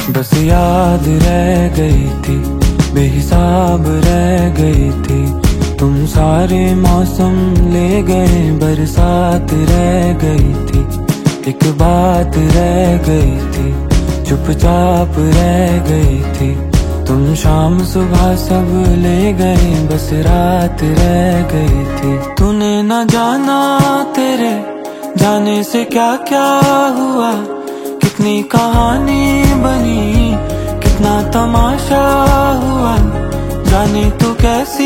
बस याद रह गई थी, बेहिसाब रह गई थी। तुम सारे मौसम ले गए, बरसात रह गई थी। एक बात रह गई थी, चुपचाप रह गई थी। तुम शाम सुबह सब ले गए, बस रात रह गई थी। तूने न जाना तेरे जाने से क्या क्या हुआ, कितनी कहानी बनी, कितना तमाशा हुआ। जाने तू कैसी